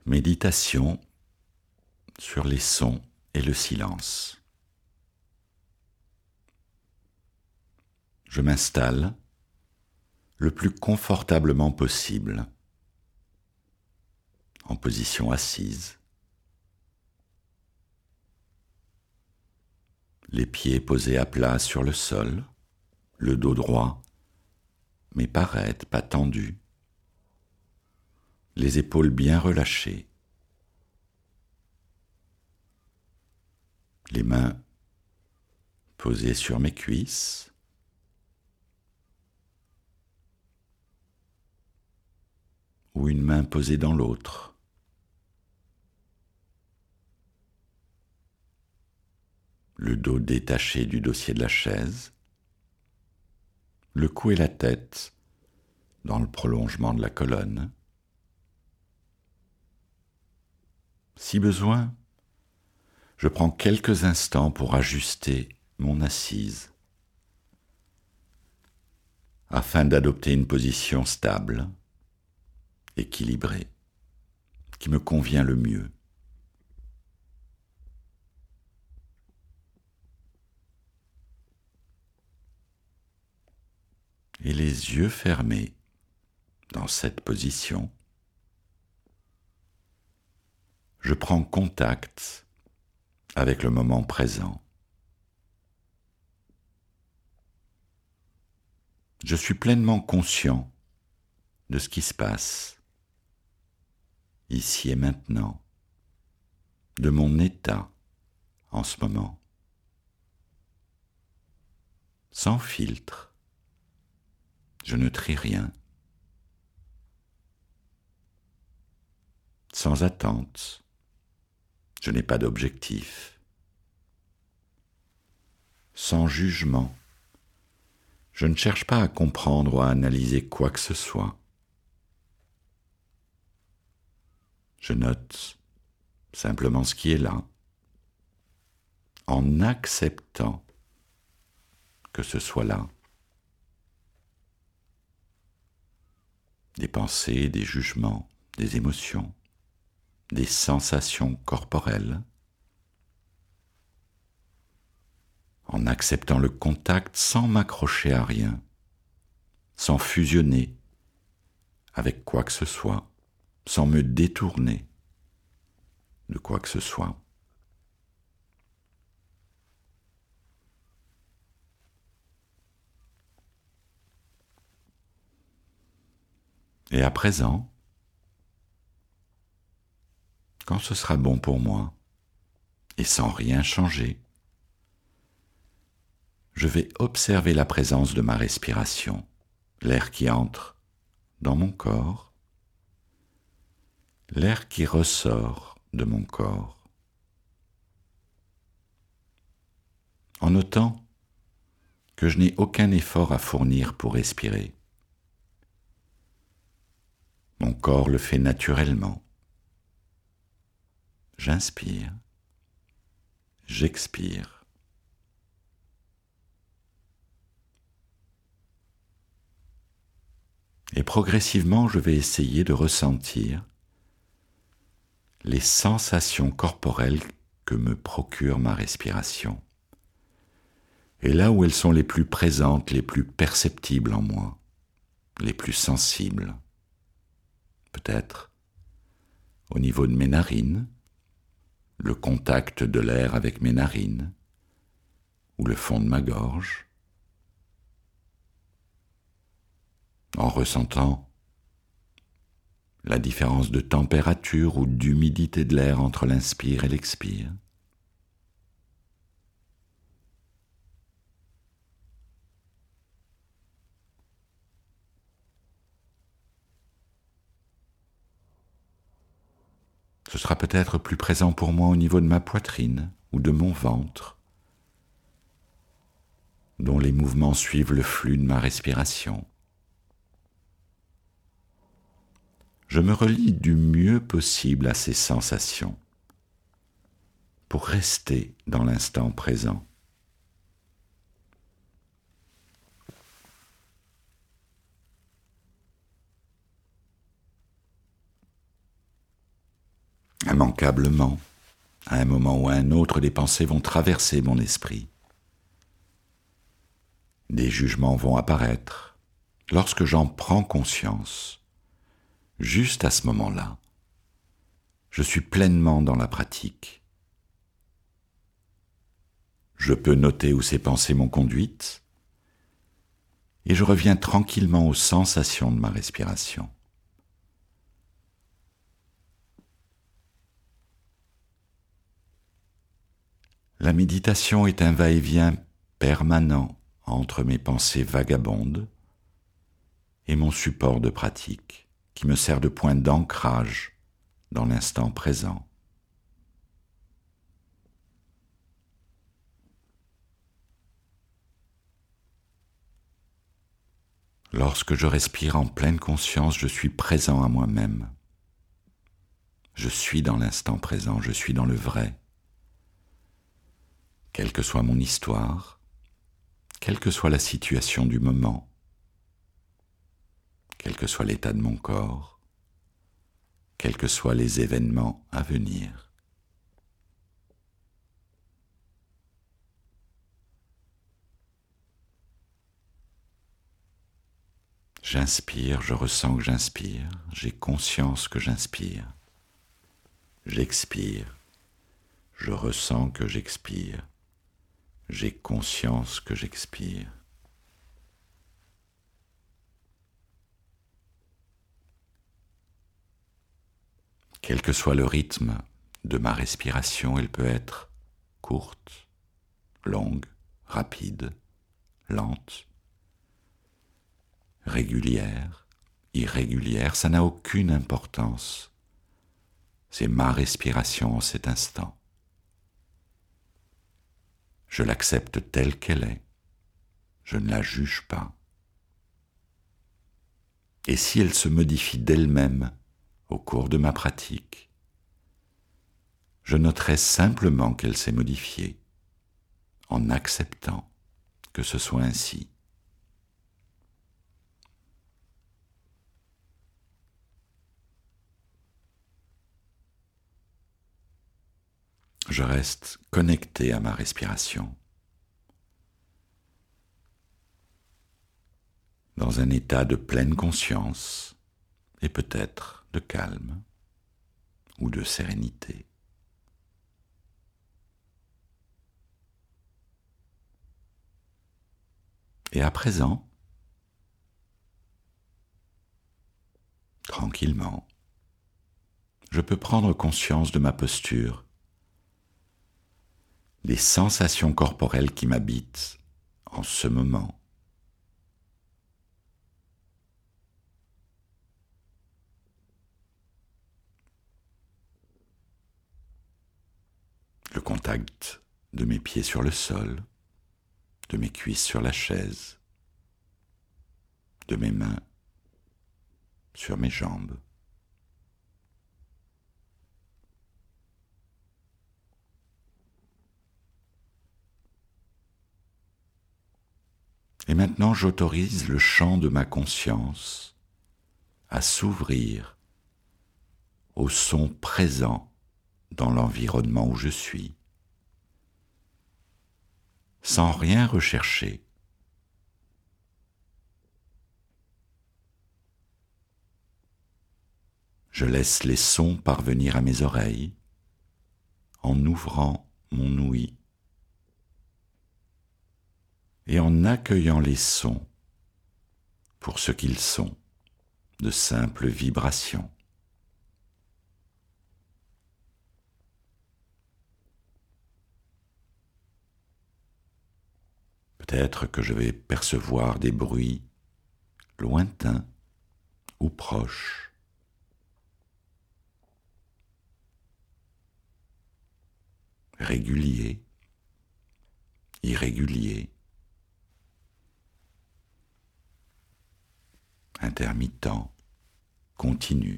Méditation sur les sons et le silence. Je m'installe le plus confortablement possible, en position assise, les pieds posés à plat sur le sol, le dos droit, mais pas raide, pas tendu, les épaules bien relâchées, les mains posées sur mes cuisses, ou une main posée dans l'autre. Le dos détaché du dossier de la chaise, le cou et la tête dans le prolongement de la colonne. Si besoin, je prends quelques instants pour ajuster mon assise afin d'adopter une position stable, équilibrée, qui me convient le mieux. Et les yeux fermés dans cette position, je prends contact avec le moment présent. Je suis pleinement conscient de ce qui se passe, ici et maintenant, de mon état en ce moment, sans filtre. Je ne trie rien, sans attente. Je n'ai pas d'objectif. Sans jugement. Je ne cherche pas à comprendre ou à analyser quoi que ce soit. Je note simplement ce qui est là, en acceptant que ce soit là. Des pensées, des jugements, des émotions, des sensations corporelles, en acceptant le contact sans m'accrocher à rien, sans fusionner avec quoi que ce soit, sans me détourner de quoi que ce soit. Et à présent, quand ce sera bon pour moi, et sans rien changer, je vais observer la présence de ma respiration, l'air qui entre dans mon corps, l'air qui ressort de mon corps, en notant que je n'ai aucun effort à fournir pour respirer. Mon corps le fait naturellement. J'inspire, j'expire. Et progressivement, je vais essayer de ressentir les sensations corporelles que me procure ma respiration. Et là où elles sont les plus présentes, les plus perceptibles en moi, les plus sensibles, peut-être au niveau de mes narines, le contact de l'air avec mes narines, ou le fond de ma gorge, en ressentant la différence de température ou d'humidité de l'air entre l'inspire et l'expire. Ce sera peut-être plus présent pour moi au niveau de ma poitrine ou de mon ventre, dont les mouvements suivent le flux de ma respiration. Je me relie du mieux possible à ces sensations pour rester dans l'instant présent. Immanquablement, à un moment ou à un autre, des pensées vont traverser mon esprit. Des jugements vont apparaître. Lorsque j'en prends conscience, juste à ce moment-là, je suis pleinement dans la pratique. Je peux noter où ces pensées m'ont conduite et je reviens tranquillement aux sensations de ma respiration. La méditation est un va-et-vient permanent entre mes pensées vagabondes et mon support de pratique qui me sert de point d'ancrage dans l'instant présent. Lorsque je respire en pleine conscience, je suis présent à moi-même. Je suis dans l'instant présent, je suis dans le vrai. Quelle que soit mon histoire, quelle que soit la situation du moment, quel que soit l'état de mon corps, quels que soient les événements à venir. J'inspire, je ressens que j'inspire, j'ai conscience que j'inspire. J'expire, je ressens que j'expire, j'ai conscience que j'expire. Quel que soit le rythme de ma respiration, elle peut être courte, longue, rapide, lente, régulière, irrégulière, ça n'a aucune importance. C'est ma respiration en cet instant. Je l'accepte telle qu'elle est. Je ne la juge pas. Et si elle se modifie d'elle-même au cours de ma pratique, je noterai simplement qu'elle s'est modifiée en acceptant que ce soit ainsi. Je reste connecté à ma respiration, dans un état de pleine conscience et peut-être de calme ou de sérénité. Et à présent, tranquillement, je peux prendre conscience de ma posture, des sensations corporelles qui m'habitent en ce moment. Le contact de mes pieds sur le sol, de mes cuisses sur la chaise, de mes mains sur mes jambes. Et maintenant, j'autorise le champ de ma conscience à s'ouvrir aux sons présents dans l'environnement où je suis, sans rien rechercher. Je laisse les sons parvenir à mes oreilles en ouvrant mon ouïe et en accueillant les sons pour ce qu'ils sont, de simples vibrations. Peut-être que je vais percevoir des bruits lointains ou proches. Réguliers, irréguliers, intermittents, continus.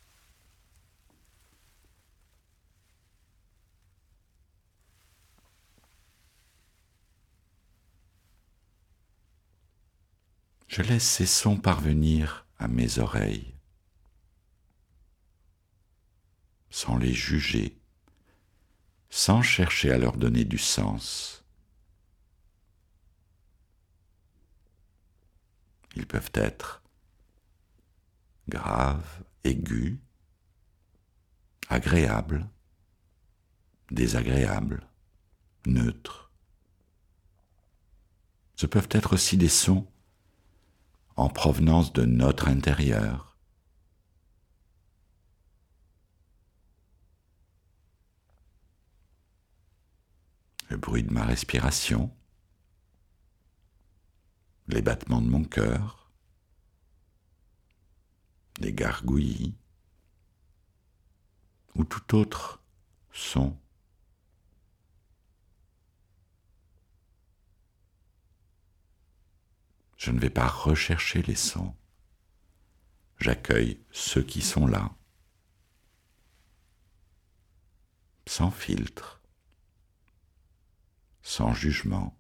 Je laisse ces sons parvenir à mes oreilles, sans les juger, sans chercher à leur donner du sens. Ils peuvent être graves, aigus, agréables, désagréables, neutres. Ce peuvent être aussi des sons en provenance de notre intérieur. Le bruit de ma respiration, les battements de mon cœur, des gargouillis, ou tout autre son. Je ne vais pas rechercher les sons. J'accueille ceux qui sont là, sans filtre, sans jugement.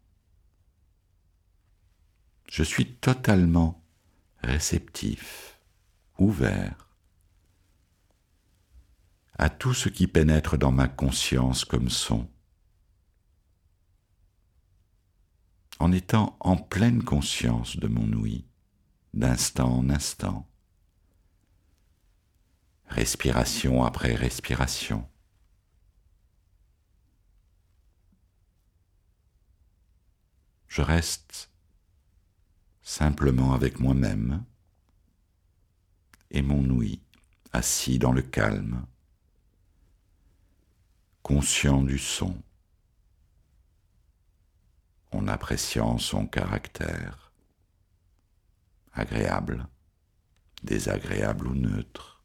Je suis totalement réceptif, ouvert à tout ce qui pénètre dans ma conscience comme son, en étant en pleine conscience de mon ouïe, d'instant en instant, respiration après respiration. Je reste simplement avec moi-même et mon ouïe, assis dans le calme, conscient du son, en appréciant son caractère, agréable, désagréable ou neutre.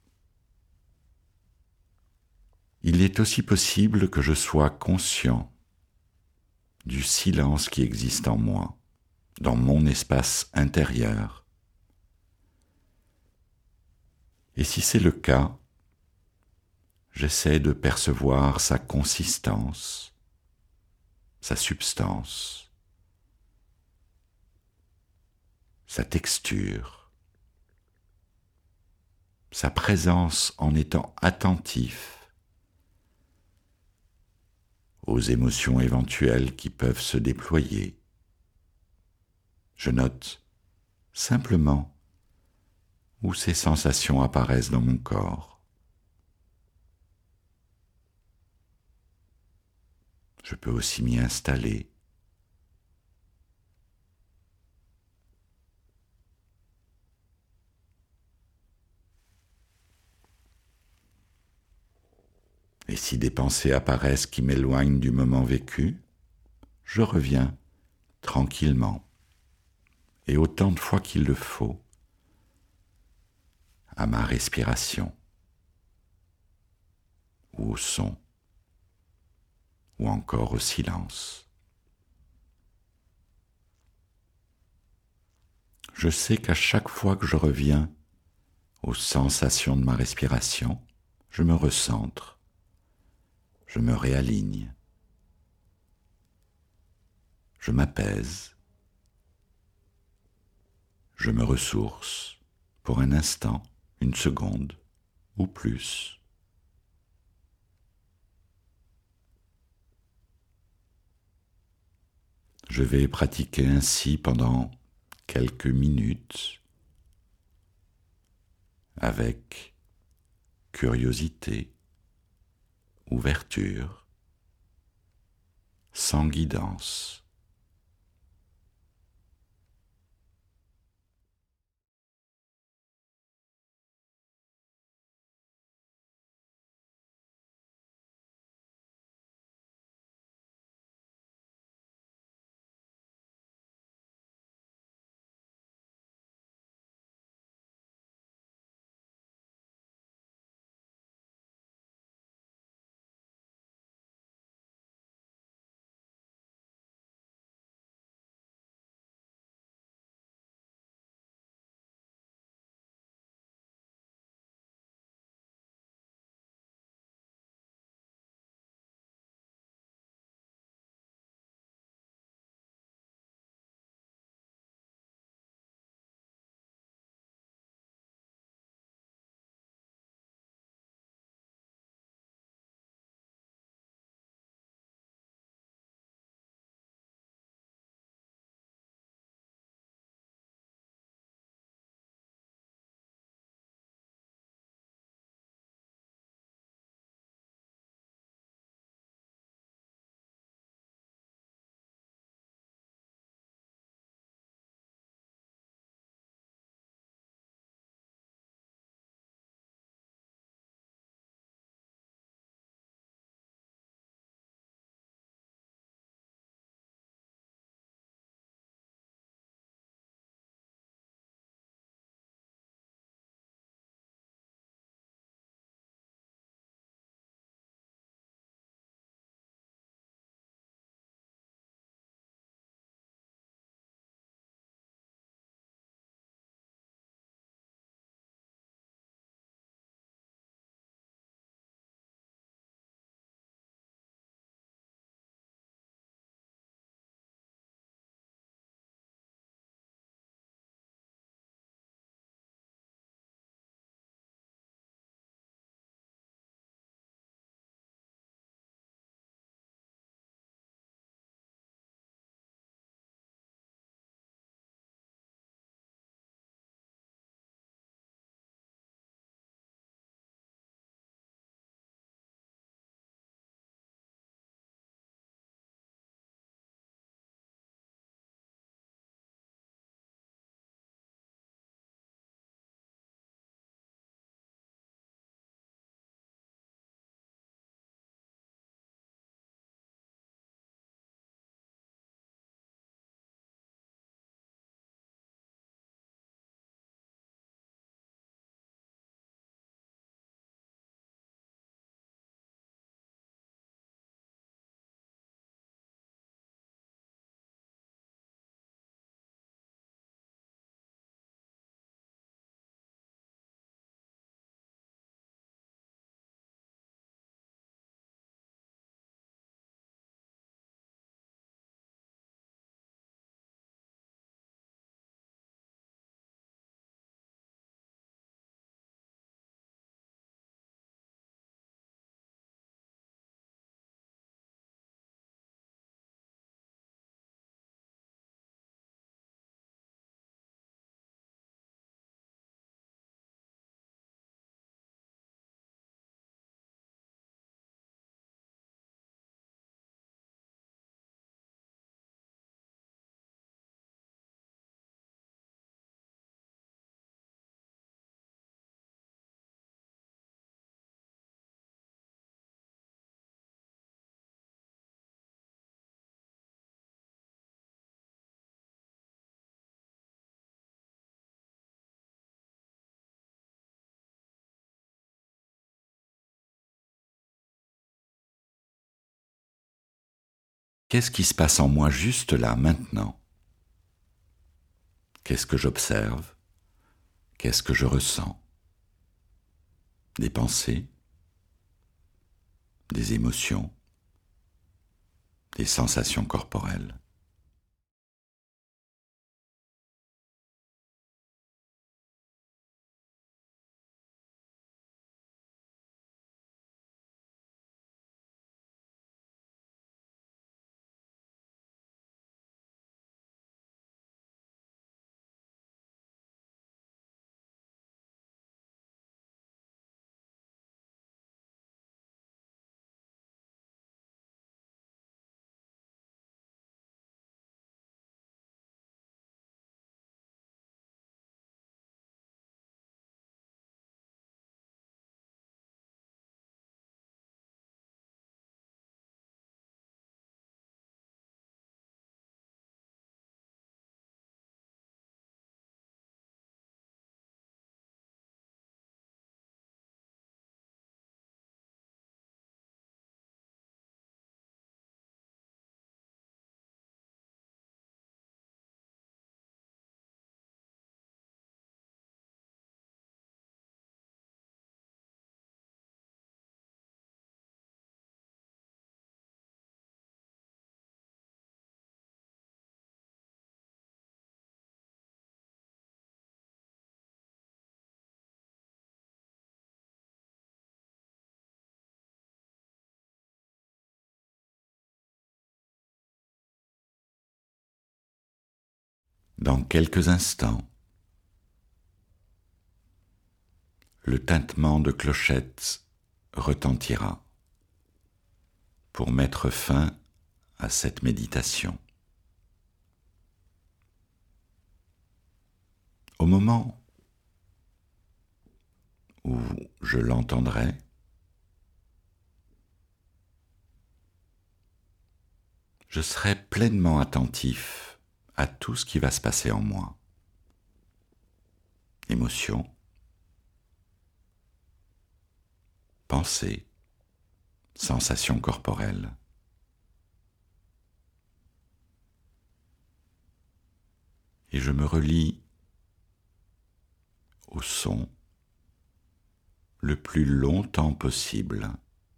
Il est aussi possible que je sois conscient du silence qui existe en moi, dans mon espace intérieur. Et si c'est le cas, j'essaie de percevoir sa consistance, sa substance, sa texture, sa présence en étant attentif aux émotions éventuelles qui peuvent se déployer. Je note simplement où ces sensations apparaissent dans mon corps. Je peux aussi m'y installer. Et si des pensées apparaissent qui m'éloignent du moment vécu, je reviens tranquillement, et autant de fois qu'il le faut, à ma respiration, ou au son, ou encore au silence. Je sais qu'à chaque fois que je reviens aux sensations de ma respiration, je me recentre, je me réaligne, je m'apaise, je me ressource pour un instant, une seconde ou plus. Je vais pratiquer ainsi pendant quelques minutes avec curiosité, ouverture, sans guidance. Qu'est-ce qui se passe en moi juste là, maintenant? Qu'est-ce que j'observe? Qu'est-ce que je ressens? Des pensées? Des émotions? Des sensations corporelles? Dans quelques instants, le tintement de clochettes retentira pour mettre fin à cette méditation. Au moment où je l'entendrai, je serai pleinement attentif à tout ce qui va se passer en moi. Émotions, pensées, sensations corporelles. Et je me relie au son le plus longtemps possible.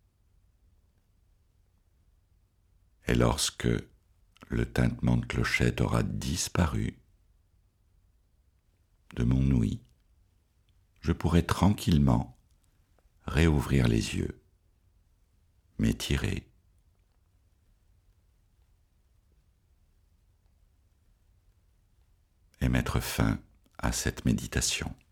Et lorsque le tintement de clochette aura disparu de mon ouïe, je pourrai tranquillement réouvrir les yeux, m'étirer, et mettre fin à cette méditation.